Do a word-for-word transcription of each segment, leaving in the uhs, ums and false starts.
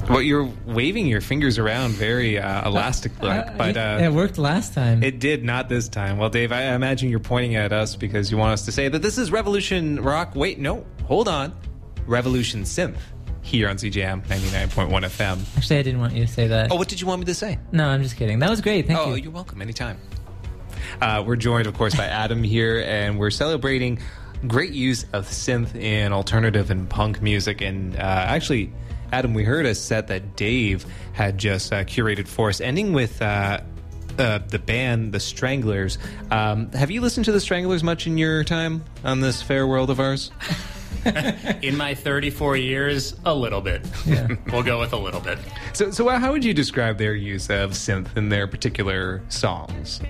Well, you're waving your fingers around very uh, elastic like, uh, but uh, it worked last time. It did not this time. Well, Dave, I imagine you're pointing at us because you want us to say that this is Revolution Rock. Wait, no, hold on, Revolution Synth here on C J M ninety-nine point one F M. Actually, I didn't want you to say that. Oh, what did you want me to say? No, I'm just kidding. That was great. Thank oh, you. Oh, you're welcome. Anytime. Uh, we're joined, of course, by Adam here, and we're celebrating great use of synth in alternative and punk music. And uh, actually, Adam, we heard a set that Dave had just uh, curated for us, ending with uh, uh, the band The Stranglers. Um, have you listened to The Stranglers much in your time on this fair world of ours? In my thirty-four years, a little bit. Yeah. We'll go with a little bit. So, so how would you describe their use of synth in their particular songs?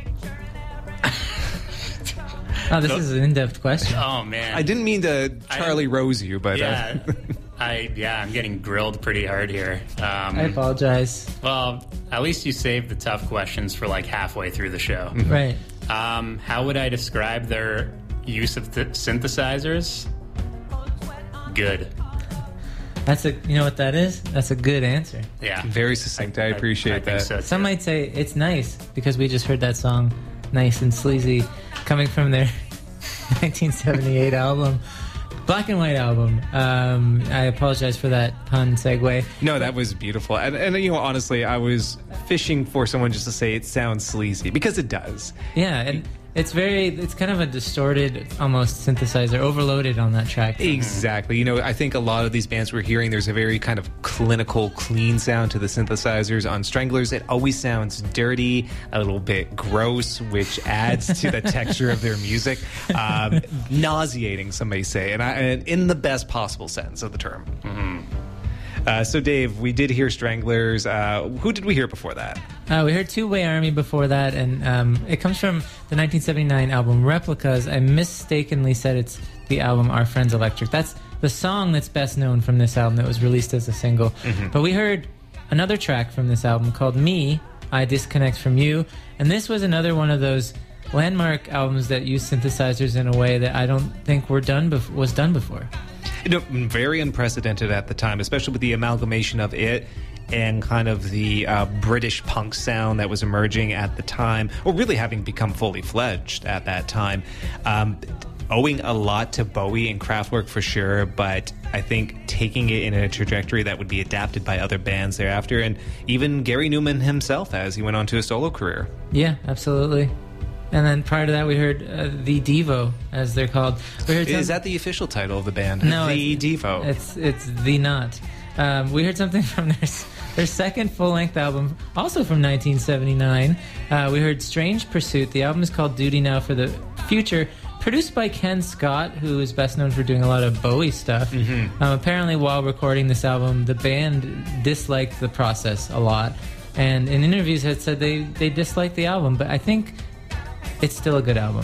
Oh, this is an in-depth question. Oh, man. I didn't mean to Charlie I, Rose you, but... Yeah, Uh, I, yeah, I'm getting grilled pretty hard here. Um, I apologize. Well, at least you saved the tough questions for like halfway through the show. Right. Um, how would I describe their use of th- synthesizers? Good. That's a, you know what that is? That's a good answer. Yeah. Very succinct. I, I appreciate I, I that. Think so, Some might say it's nice because we just heard that song, Nice and Sleazy, coming from their nineteen seventy-eight album, Black and White album. Um, I apologize for that pun segue. No, that was beautiful. And, and, you know, honestly, I was fishing for someone just to say it sounds sleazy, because it does. Yeah, and it's very, it's kind of a distorted, almost synthesizer, overloaded on that track. Exactly. You know, I think a lot of these bands we're hearing, there's a very kind of clinical, clean sound to the synthesizers. On Stranglers, it always sounds dirty, a little bit gross, which adds to the texture of their music. Um, nauseating, some may say, and, I, and in the best possible sense of the term. Mm-hmm. Uh, so, Dave, we did hear Stranglers. Uh, who did we hear before that? Uh, we heard Two Way Army before that, and um, it comes from the nineteen seventy-nine album Replicas. I mistakenly said it's the album Our Friends Electric. That's the song that's best known from this album that was released as a single. Mm-hmm. But we heard another track from this album called Me, I Disconnect From You, and this was another one of those landmark albums that used synthesizers in a way that I don't think were done bef- was done before. You know, very unprecedented at the time, especially with the amalgamation of it and kind of the uh, British punk sound that was emerging at the time, or really having become fully fledged at that time. Um, owing a lot to Bowie and Kraftwerk for sure, but I think taking it in a trajectory that would be adapted by other bands thereafter, and even Gary Newman himself as he went on to a solo career. Yeah, absolutely. And then prior to that, we heard uh, the Devo, as they're called. We heard Is that the official title of the band? No, the it's, Devo. It's it's the Not. Um, we heard something from their their second full length album, also from nineteen seventy-nine. Uh, we heard Strange Pursuit. The album is called Duty Now for the Future, produced by Ken Scott, who is best known for doing a lot of Bowie stuff. Mm-hmm. Um, apparently, while recording this album, the band disliked the process a lot, and in interviews had said they they disliked the album. But I think it's still a good album.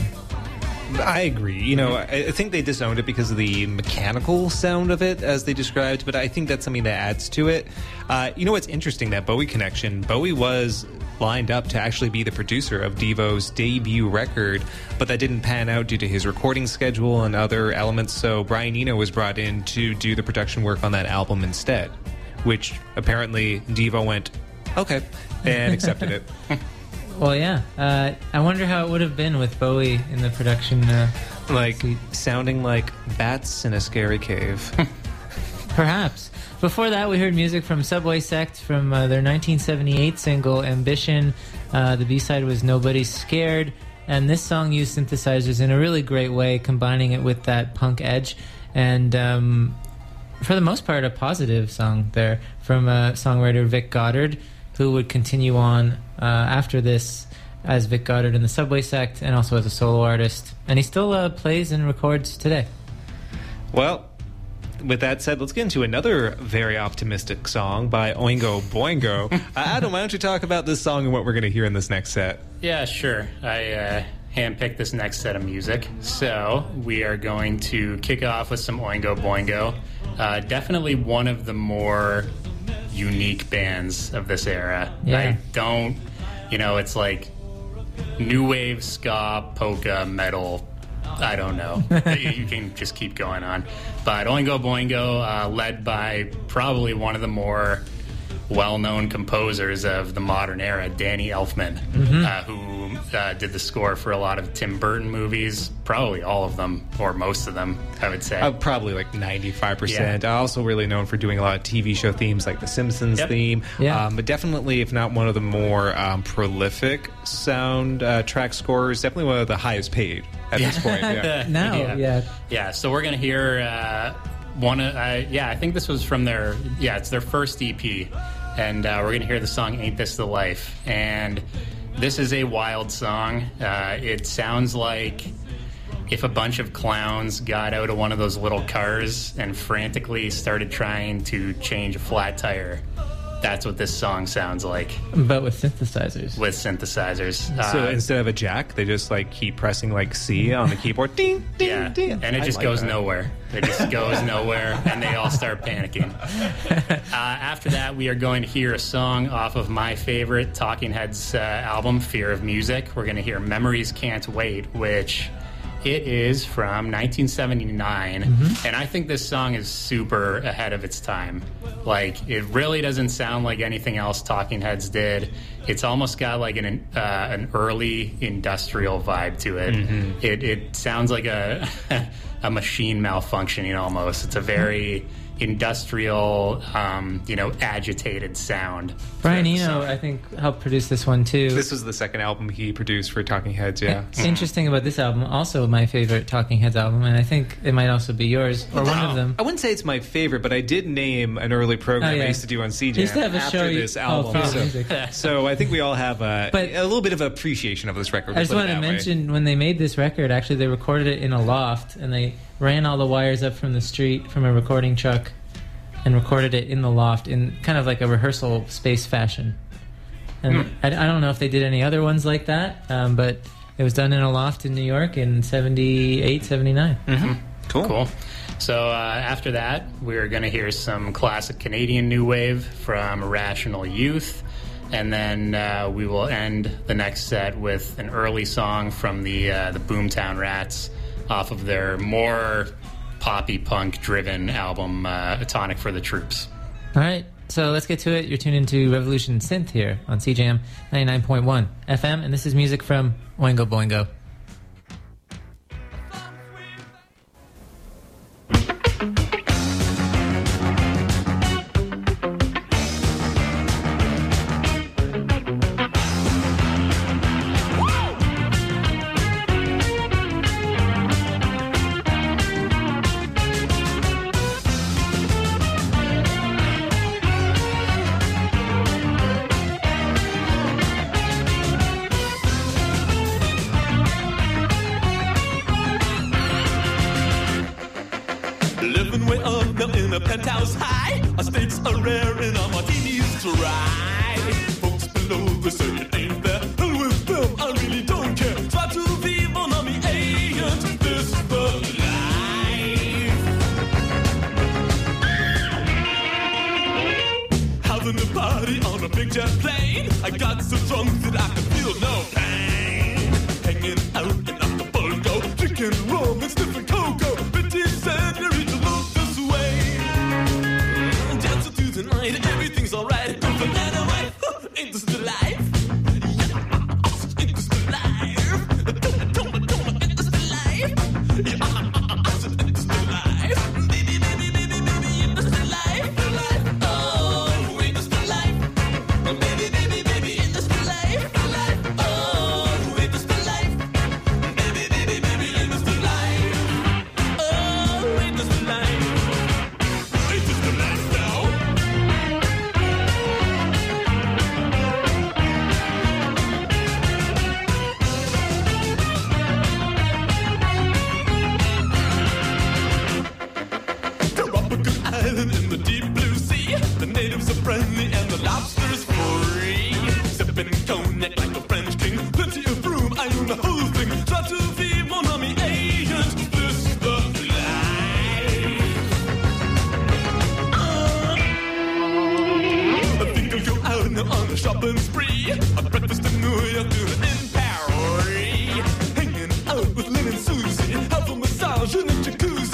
I agree. You know, I think they disowned it because of the mechanical sound of it, as they described, but I think that's something that adds to it. Uh, you know what's interesting, that Bowie connection, Bowie was lined up to actually be the producer of Devo's debut record, but that didn't pan out due to his recording schedule and other elements, so Brian Eno was brought in to do the production work on that album instead, which apparently Devo went, okay, and accepted it. Well, yeah. Uh, I wonder how it would have been with Bowie in the production. Uh, like, seat. sounding like bats in a scary cave. Perhaps. Before that, we heard music from Subway Sect from uh, their nineteen seventy-eight single, Ambition. Uh, the B-side was Nobody's Scared. And this song used synthesizers in a really great way, combining it with that punk edge. And um, for the most part, a positive song there from uh, songwriter Vic Goddard, who would continue on uh, after this as Vic Goddard in the Subway Sect and also as a solo artist. And he still uh, plays and records today. Well, with that said, let's get into another very optimistic song by Oingo Boingo. uh, Adam, why don't you talk about this song and what we're going to hear in this next set? Yeah, sure. I uh, handpicked this next set of music. So we are going to kick off with some Oingo Boingo. Uh, definitely one of the more unique bands of this era. Yeah. I don't, you know, it's like new wave, ska, polka, metal. I don't know. You can just keep going on. But Oingo Boingo, uh, led by probably one of the more well-known composers of the modern era, Danny Elfman, mm-hmm. uh, who uh, did the score for a lot of Tim Burton movies, probably all of them, or most of them, I would say. Uh, probably like ninety-five percent. Yeah. Also really known for doing a lot of T V show themes like The Simpsons yep. theme. Yeah. Um, but definitely, if not one of the more um, prolific sound uh, track scorers, definitely one of the highest paid at yeah. this point. Yeah. now, yeah. yeah. Yeah, so we're going to hear uh, one of, uh, yeah, I think this was from their, yeah, it's their first E P. And uh, we're going to hear the song Ain't This the Life. And this is a wild song. Uh, it sounds like if a bunch of clowns got out of one of those little cars and frantically started trying to change a flat tire. That's what this song sounds like. But with synthesizers. With synthesizers. So uh, instead of a jack, they just like keep pressing like C on the keyboard. Ding, ding, yeah. ding. And it just like goes that. nowhere. It just goes nowhere, and they all start panicking. Uh, after that, we are going to hear a song off of my favorite Talking Heads uh, album, Fear of Music. We're going to hear Memories Can't Wait, which... It is from nineteen seventy-nine, mm-hmm. and I think this song is super ahead of its time. Like, it really doesn't sound like anything else Talking Heads did. It's almost got like an uh, an early industrial vibe to it. Mm-hmm. It it sounds like a a machine malfunctioning almost. It's a very industrial, um, you know, agitated sound. Brian Eno, I think, helped produce this one too. This was the second album he produced for Talking Heads, yeah. It's interesting about this album, also my favorite Talking Heads album, and I think it might also be yours, or one of them. I wouldn't say it's my favorite, but I did name an early program oh, yeah. I used to do on C J used to have a after show this you, album. Oh, so, music. so I think we all have a, but, a little bit of appreciation of this record. I just wanted to mention, when they made this record, actually they recorded it in a loft, and they ran all the wires up from the street from a recording truck and recorded it in the loft in kind of like a rehearsal space fashion. And mm. I, I don't know if they did any other ones like that, um, but it was done in a loft in New York in seventy-eight, seventy-nine. Mm-hmm. Cool. Cool. So uh, after that, we're going to hear some classic Canadian new wave from Rational Youth. And then uh, we will end the next set with an early song from the, uh, the Boomtown Rats off of their more... poppy punk driven album uh, A Tonic for the Troops. All right, so let's get to it. You're tuned into Revolution Synth here on C J M ninety-nine point one F M, and this is music from Oingo Boingo.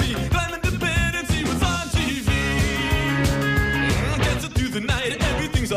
Everything's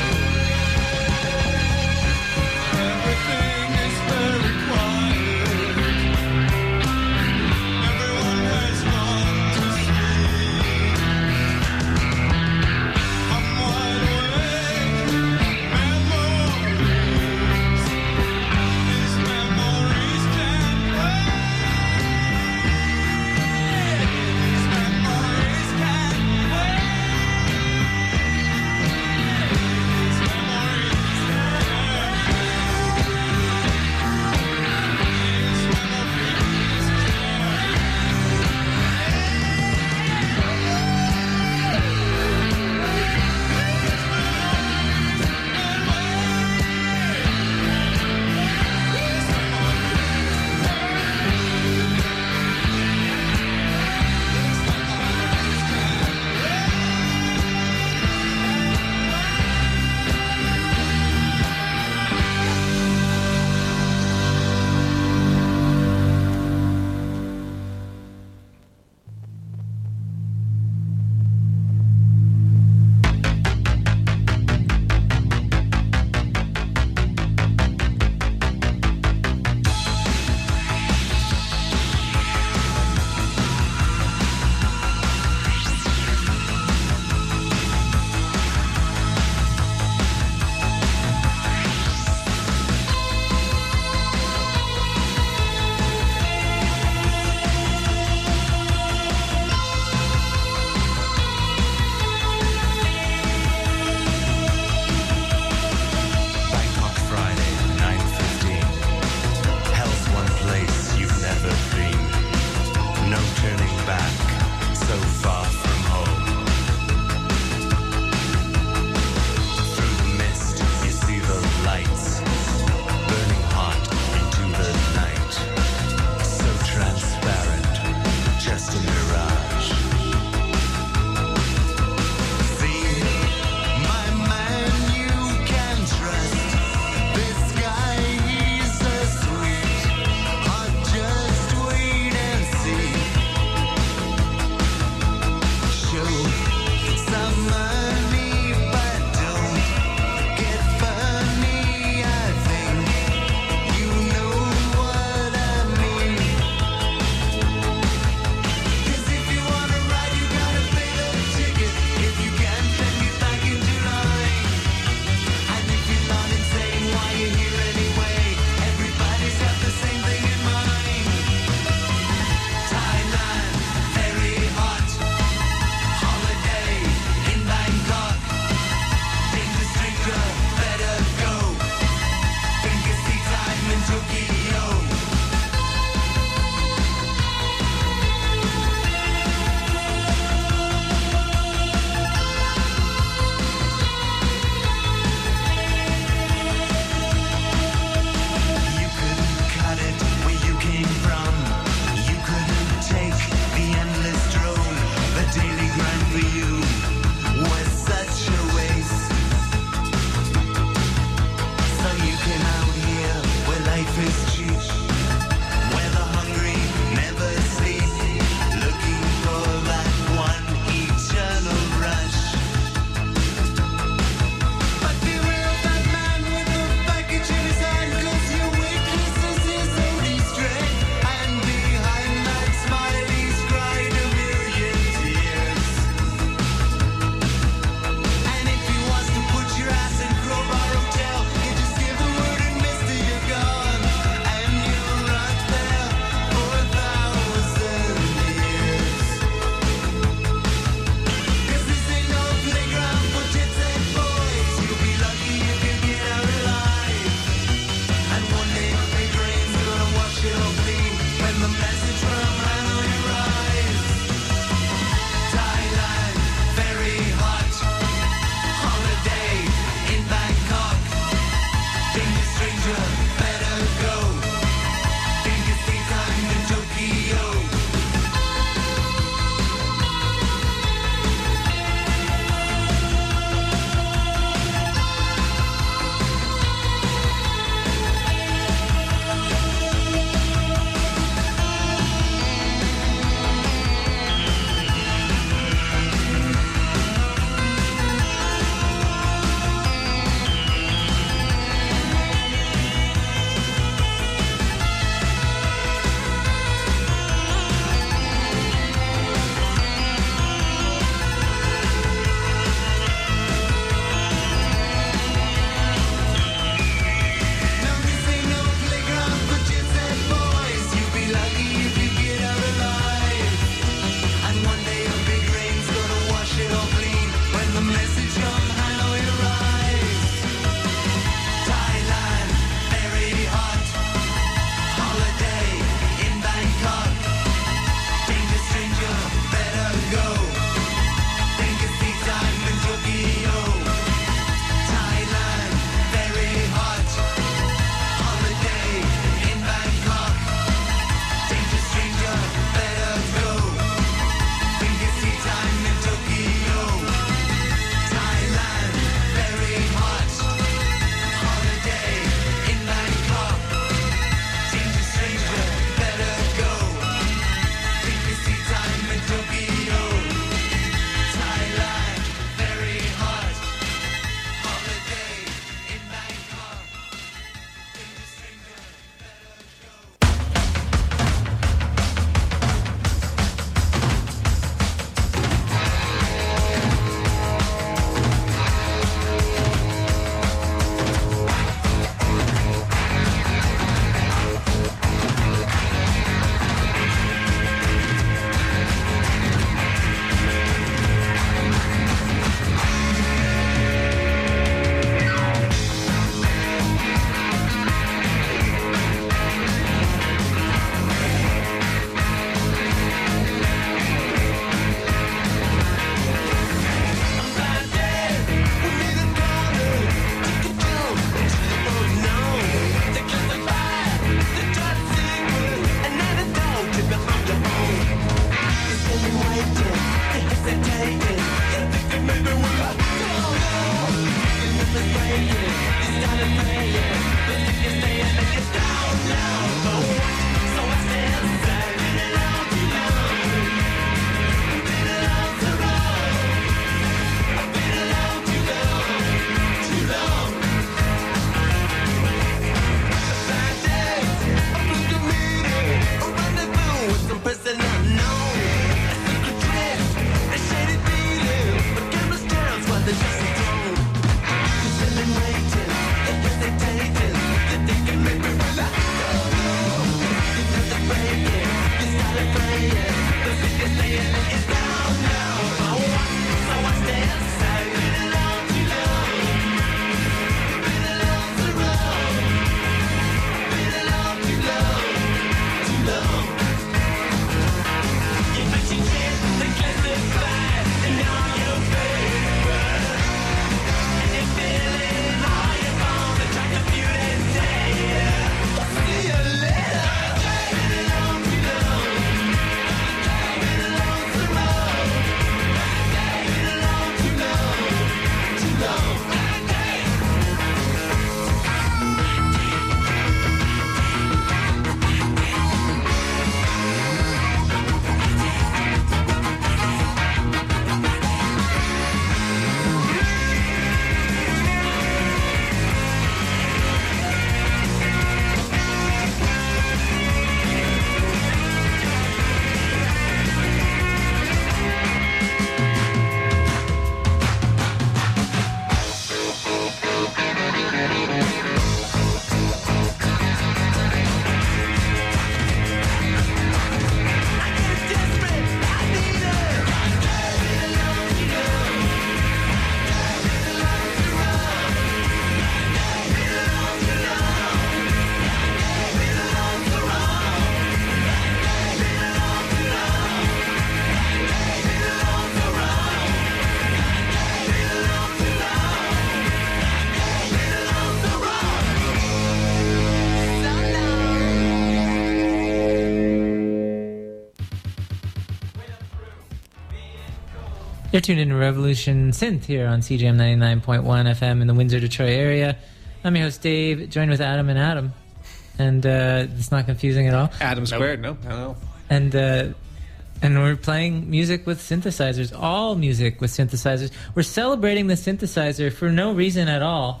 You're tuned in to Revolution Synth here on C J M ninety-nine point one F M in the Windsor, Detroit area. I'm your host, Dave, joined with Adam and Adam. And uh, it's not confusing at all. Adam squared, nope. no, no. And uh, and we're playing music with synthesizers, all music with synthesizers. We're celebrating the synthesizer for no reason at all.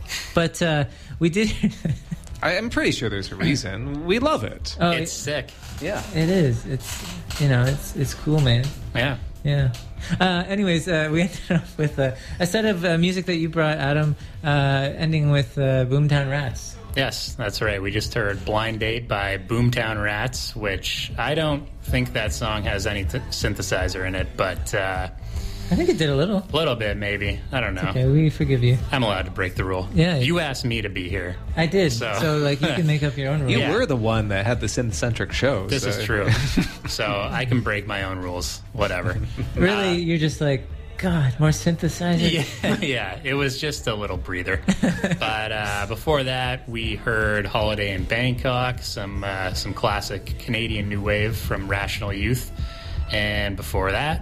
But uh, we did... I am pretty sure there's a reason. We love it. Oh, It's it, sick. Yeah. it is. It's, you know, it's it's cool, man. Yeah. Yeah. Uh, anyways, uh, we ended up with uh, a set of uh, music that you brought, Adam, uh, ending with uh, Boomtown Rats. Yes, that's right. We just heard Blind Date by Boomtown Rats, which I don't think that song has any t- synthesizer in it, but uh, I think it did a little. a little bit maybe. I don't know. Okay, we forgive you. I'm allowed to break the rule. Yeah. You asked me to be here. I did. So- So, like, you can make up your own rules. You Yeah. were the one that had the synth-centric show. This so. is true. So I can break my own rules. Whatever. Really, Uh, you're just like, God, more synthesizer. Yeah, yeah, it was just a little breather. But uh, before that, we heard "Holiday in Bangkok," some uh, some classic Canadian new wave from Rational Youth, and before that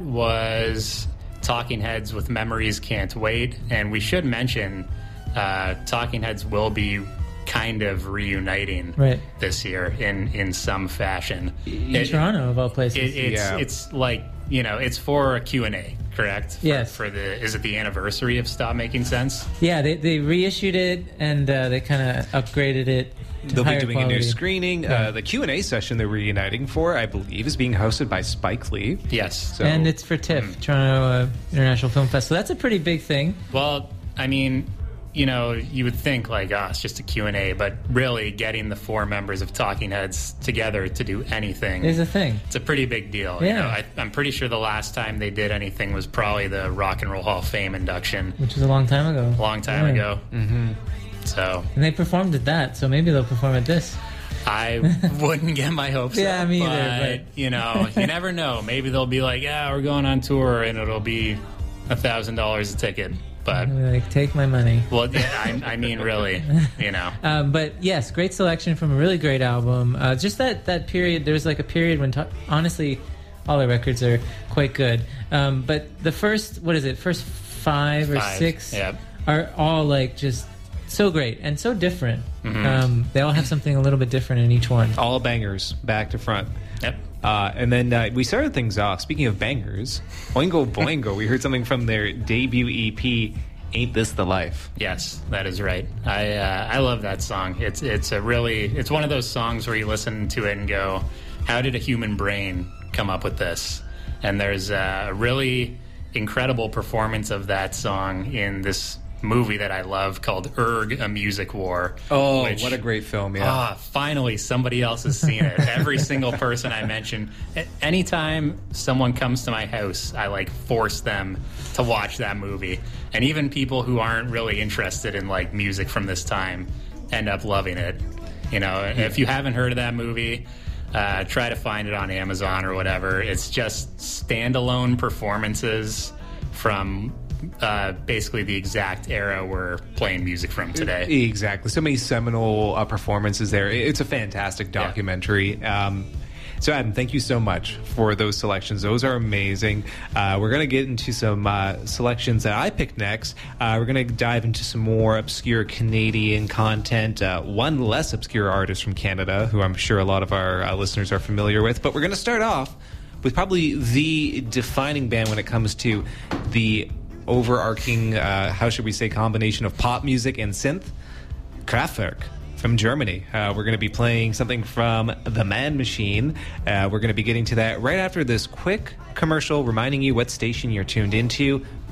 was Talking Heads with "Memories Can't Wait." And we should mention, uh, Talking Heads will be kind of reuniting Right. this year in in some fashion. In It- Toronto, of all places. It, it's Yeah. it's like, you know, it's for a Q and A, correct? For, Yes. For the is it the anniversary of Stop Making Sense? yeah, they, they reissued it, and uh, they kind of upgraded it to They'll higher be doing quality. a new screening. Yeah. Uh, the Q and A session they're reuniting for, I believe, is being hosted by Spike Lee. Yes. So, And it's for TIFF, Toronto uh, International Film Fest. So that's a pretty big thing. Well, I mean, you know, you would think like, oh, it's just a Q and A, but really getting the four members of Talking Heads together to do anything Is a thing. it's a pretty big deal. You Yeah. know, I, I'm pretty sure the last time they did anything was probably the Rock and Roll Hall of Fame induction Which was a long time ago. a long time Yeah. ago. Mm-hmm. So And they performed at that, so maybe they'll perform at this. I wouldn't get my hopes Yeah, up. me but, either, but- you know, you never know. Maybe they'll be like, yeah, we're going on tour, and it'll be a thousand dollars a ticket. But They're like, take my money. well, yeah, I, I mean, really, you know, Um, but yes, great selection from a really great album. Uh, just that, that period, there was like a period when, ta- honestly, all the records are quite good. Um, but the first, what is it, first five or Five, six yep. are all like just so great and so different. Mm-hmm. Um, they all have something a little bit different in each one. all bangers, back to front. yep. Uh, and then uh, we started things off. Speaking of bangers, Oingo Boingo, we heard something from their debut E P, Ain't This the Life? Yes, that is right. I uh, I love that song. It's it's a really it's one of those songs where you listen to it and go, how did a human brain come up with this? And there's a really incredible performance of that song in this movie that I love called Erg, A Music War. Oh, which- what a great film, yeah. Ah, finally, somebody else has seen it. Every single person I mention. a- Anytime someone comes to my house, I like force them to watch that movie. And even people who aren't really interested in like music from this time end up loving it. You know, if you haven't heard of that movie, uh, try to find it on Amazon or whatever. It's just standalone performances from uh, basically the exact era we're playing music from today. Exactly. So many seminal uh, performances there. It- It's a fantastic documentary. Um, so, Adam, thank you so much for those selections. Those are amazing. Uh, we're going to get into some uh, selections that I picked next. Uh, we're going to dive into some more obscure Canadian content. Uh, one less obscure artist from Canada, who I'm sure a lot of our uh, listeners are familiar with. But we're going to start off with probably the defining band when it comes to the overarching, uh, how should we say, combination of pop music and synth, Kraftwerk from Germany. Uh, we're going to be playing something from The Man Machine. Uh, we're going to be getting to that right after this quick commercial reminding you what station you're tuned into.